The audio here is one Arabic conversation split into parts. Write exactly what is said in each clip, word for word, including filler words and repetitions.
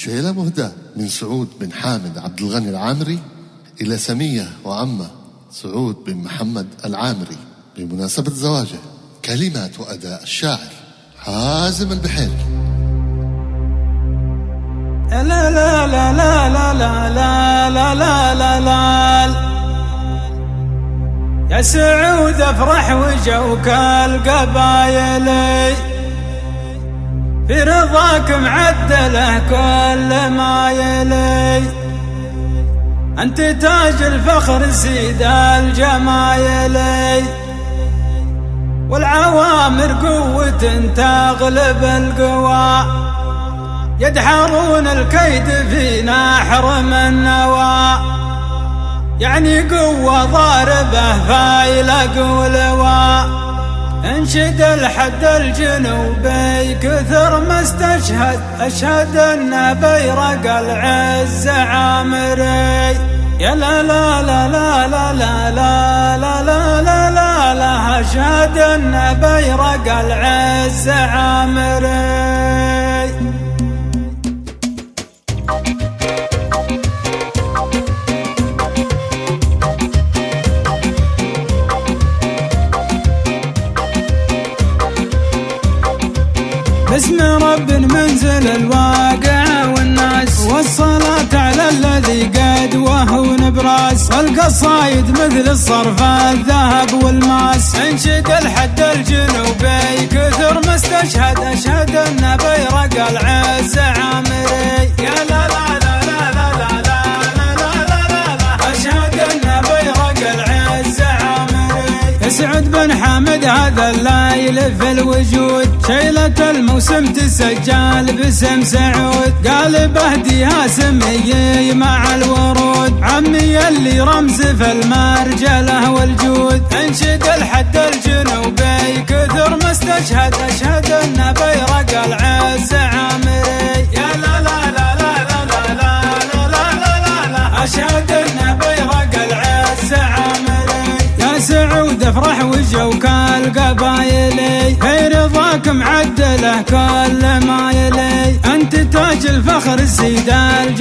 شيلة مهداة من سعود بن حامد عبد الغني العامري إلى سمية وعمه سعود بن محمد العامري بمناسبة زواجه. كلمات وأداء الشاعر حازم البحيري. لا لا لا لا لا لا لا لا لا لا يا سعود افرح وجوك القبايلي في رضاك معدله كل ما يلي. انت تاج الفخر سيد الجمايلي والعوامر قوة تغلب القوى يدحرون الكيد في نحر من نوى. يعني قوة ضاربه فايلق ولواء انشد الحد الجنوبي كثر ما استشهد أشهد أن بيرق العز عامري. يا لا لا لا لا لا لا لا لا لا لا لا لا أشهد أن بيرق العز عامري. باسم رب منزل الواقع والناس والصلاة على الذي قد وهو نبراس والقصايد مثل الصرف الذهب والماس. انشد الحد الجنوبي كثر ما استشهد أشهد أن بيرق العز عامري. يا لا لا لا لا لا لا لا لا لا لا أشهد أن بيرق العز عامري. سعود بن حامد هذا الليل في الوجود شيلة الموسم تسجل باسم سعود. قال بهديها سمي مع الورود عمي اللي رمز في المرجله والجود. انشد الحد الجنوبي كثر ما استشهد أشهد أن بيرق العز عامري. يا لا لا لا لا لا لا لا لا لا لا أشهد أن بيرق العز عامري. يا سعود افرح وجوك القبايلي في رضاك معدله كل ما يلي. انت تاج الفخر سيد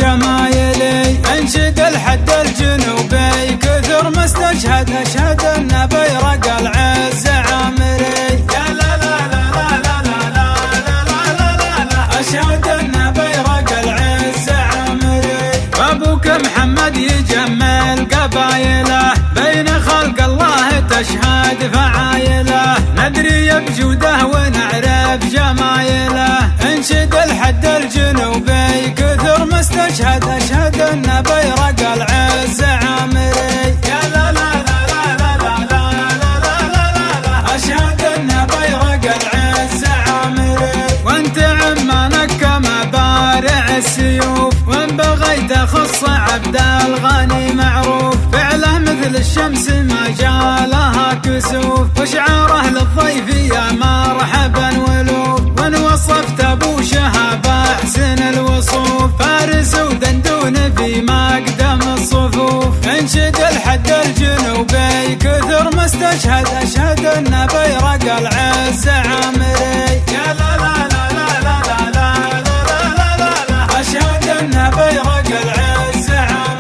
الجمايلي انشد الحد الجنوبي كثر ما استشهد أشهد أن بيرق العز عامري. يا لا لا لا لا لا لا لا لا لا لا أشهد أن بيرق العز عامري. وابوك محمد يجمل قبايله بين خلق الله تشهد فعايله. ندري بجوده ونعرف جمايله انشد الحد الجنوبي كثر ما استشهد أشهد أن بيرق العز عامري. يا لا لا لا لا لا لا لا لا لا أشهد أن بيرق العز عامري. وانت عمانك كما بارع السيوف وان بغيت اخص عبد الغني معروف. فعله مثل الشمس ما جالها كسوف وشعاره للضيف يا مرحبا ولوف. وان وصفت ابو شهاب احسن الوصوف فارس ودندون في مقدم الصفوف. انشد الحد الجنوبي كثر ما استشهد أشهد أن بيرق العز عامري. يا لا لا لا لا لا لا لا لا لا لا أشهد أن بيرق العز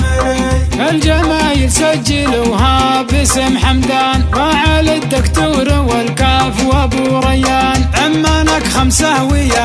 عامري. الجمايل سجلوها باسم حمدان وعلى الدكتور والكاف وابو ريان. عمانك خمسة ويا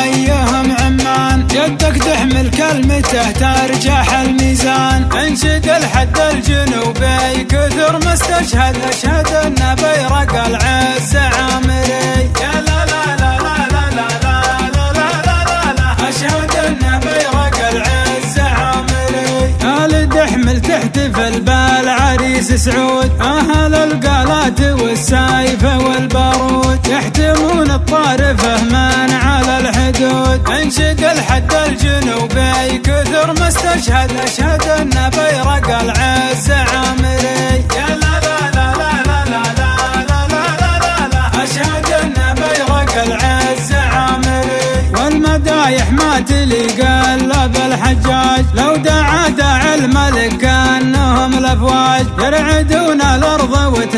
حيهم عمان جدك تحمل كلمته ترجح الميزان. انشد الحد الجنوبي كثر ما استشهد أشهد أن بيرق العز عامري. يا لا لا لا لا لا لا لا لا لا لا أشهد أن بيرق العز عامري. خالد احمل تحتفل بالعريس سعود أهل القالات والسيف والبارود يحتمون الطارفة من على الحدود. انشد الحد الجنوبي كثر ما استشهد أشهد أن بيرق العز عامري. يا لا لا لا لا لا لا لا لا لا لا أشهد أن بيرق العز عامري. والمدايح ما تلقى الا بالحجاج لو دعا داعي الملك كأنهم الافواج يرعدون الارض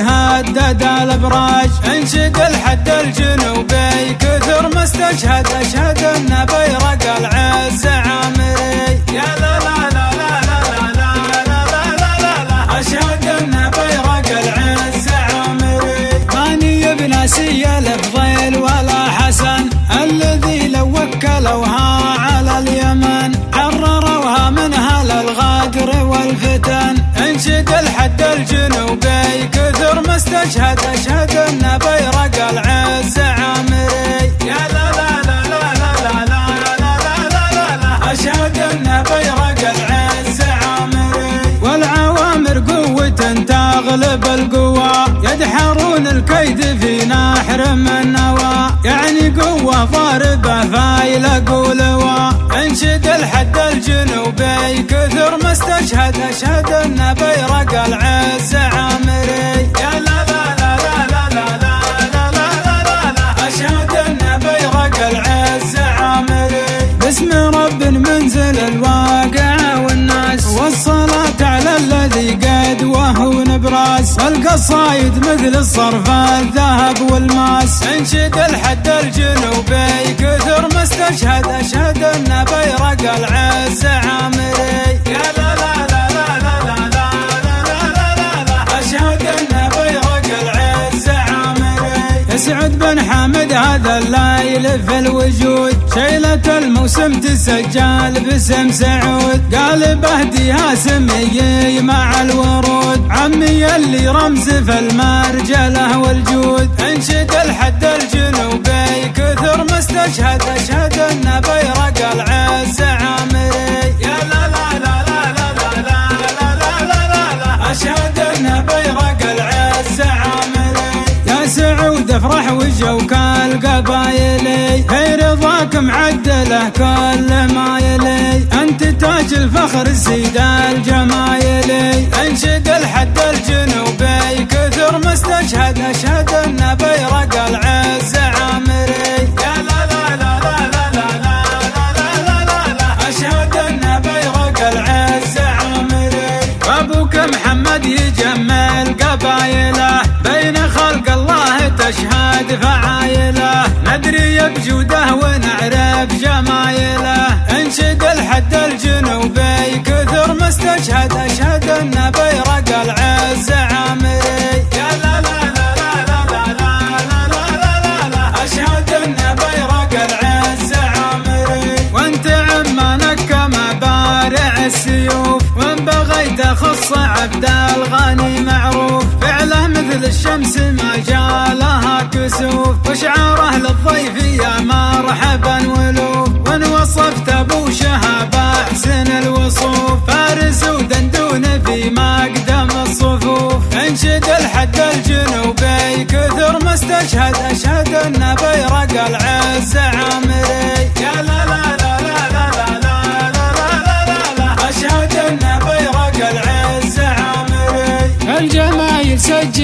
وتهدد الابراج. انشد الحد الجنوبي كثر ما استشهد أشهد أن بيرق العز عامري. استشهد أشهد أن بيرق العز عامري. يا لا لا لا لا لا لا لا لا لا لا أشهد أن بيرق العز عامري. والعوامر قوة تغلب القوى يدحرون الكيد في نحر من نوى. يعني قوة ضاربة فايلة قولوا انشد الحد الجنوبي كثر ما استشهد أشهد أن بيرق العز عامري. يا لا لا لا لا لا لا لا لا لا لا أشهد أن بيرق العز عامري. باسم رب منزل الواقع والناس والصلاة على الذي قد وهو نبراس. والقصايد مثل الصرف الذهب والماس انشد الحد الجنوبي كثر ما استشهد أشهد أن بيرق العز عامري. يا لا لا لا لا لا لا لا لا لا لا أشهد أن بيرق العز عامري. يسعد بن حامد هذا الليل في الوجود شيلة الموسم تسجل باسم سعود. قال بهديها سمي مع الورود عمي اللي رمز في المرجله والجود. انشد الحد الجنوبي كثر ما استشهد أشهد أن بيرق العز عامري. يا لا لا لا لا لا لا لا لا لا لا أشهد أن بيرق العز عامري. يا سعود افرح وجوك القبايلي في رضاك معدله كل ما يلي. انت تاج الفخر السيد الجمايلي. انشد الحد الجنوبي كثر ما استشهد أشهد أن بيرق العز عامري. يا لا لا لا لا لا لا لا لا لا لا أشهد أن بيرق العز عامري. وابوك محمد يجمل قبايله بين خلق الله تشهد فعايله. ندري بجوده ونعرف جمايله. انشد الحد الجنوبي كثر ما استشهد أشهد أن بيرق العز عامري. يا لا لا لا لا لا لا لا لا لا لا أشهد أن بيرق العز عامري. وانت عمانك كما بارع السيوف وان بغيت اخص عبد الغني معروف. فعله مثل الشمس ما جالها كسوف وشعاره للضيف يا مرحبا ولوف. وان وصفت ابو شهاب احسن الوصوف فارس ودندون في مقدم الصفوف. انشد الحد الجنوبي كثر ما استشهد أشهد أن بيرق العز عامري. يا لا لا لا لا لا لا لا لا لا أشهد أن بيرق العز عامري. الجمايل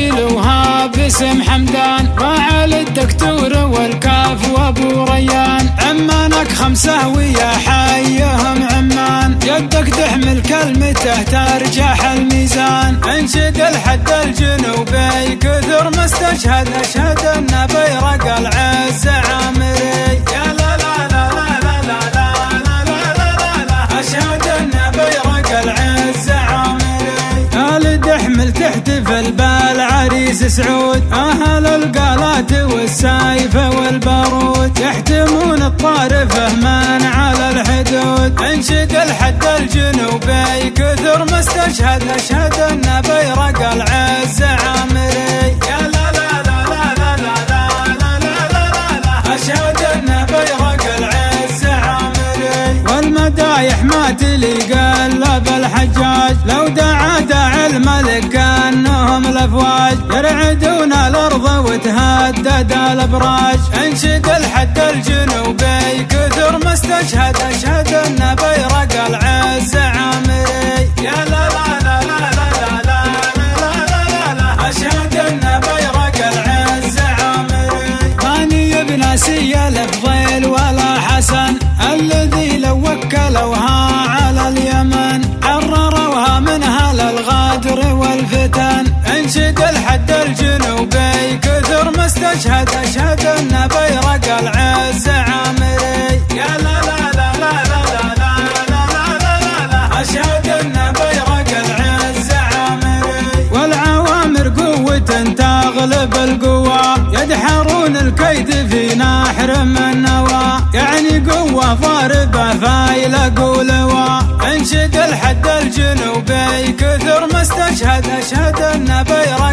سجلوها باسم حمدان وعلى الدكتور والكاف وابو ريان. عمانك خمسة ويا حيهم عمان يدك تحمل كلمته ترجح الميزان. انشد الحد الجنوبي كثر ما استشهد أشهد أن بيرق العز عامري. يا لا لا لا لا لا لا لا لا لا لا أشهد أن بيرق العز عامري. خالد احمل تحتفل بالعريس سعود أهل القالات والسيف والبارود يحتمون الطارفة من على الحدود. انشد الحد الجنوبي كثر ما استشهد أشهد أن بيرق العز عامري. يا لا لا لا لا لا لا لا لا لا لا أشهد أن بيرق العز عامري. والمدايح ما تلقى الحجاج لو دعا داعي الملك كأنهم الأفواج يرعدون الأرض وتهدد الأبراج. انشد الحد الجنوبي كثر ما استشهد أشهد أن بيرق العز عامري. يا لا لا لا لا لا لا لا لا لا أشهد أن بيرق العز عامري. ماني بناسي الفضيل ولا حسن الذي لو وكلوها على اليمن حرروها منها للغدر والفتن. انشد الحد الجنوبي كثر ما استشهد أشهد أن بيرق العز عامري. يا لا لا لا لا لا لا لا لا لا أشهد أن بيرق العز عامري. والعوامر قوة تغلب القوى يدحرون الكيد في نحر من نوى. يعني قوة ضاربة فايلة قولوا انشد الحد الجنوبي كثر ما استشهد أشهد أن بيرق